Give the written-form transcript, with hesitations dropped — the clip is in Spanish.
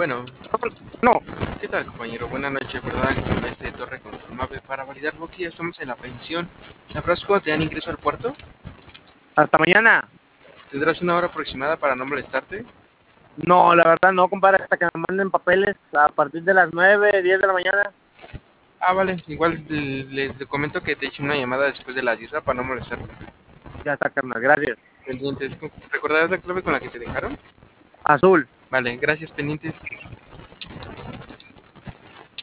Bueno, No, ¿qué tal, compañero? Buenas noches, ¿verdad? Este Torre Conformable para validar porque ya estamos en la pensión. ¿Sabrás cuándo te dan ingreso al puerto? hasta mañana. ¿Tendrás una hora aproximada para no molestarte? No, la verdad no, compadre, hasta que me manden papeles a partir de las 9, 10 de la mañana. Ah, vale, igual les comento que te eche una llamada después de las 10 para no molestarte. Ya está, carnal, gracias. Pendientes, ¿recordarás la clave con la que te dejaron? Azul. Vale, gracias, pendientes.